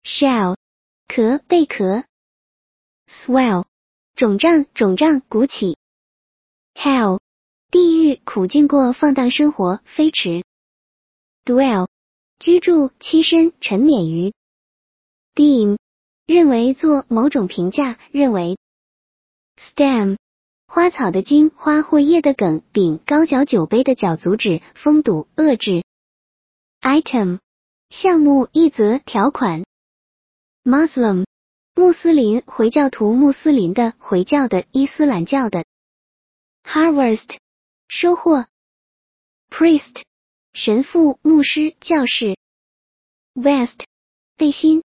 shell 壳贝壳 swell 肿胀鼓起 hell 地狱苦尽过放荡生活飞驰 dwell 居住栖身沉湎于 deem 认为做某种评价认为 stem 花草的茎花或叶的梗柄高脚酒杯的脚阻止封堵遏制 item 项目一则条款 Muslim 穆斯林回教徒穆斯林的回教的伊斯兰教的 harvest 收获 priest 神父牧师教士 vest 背心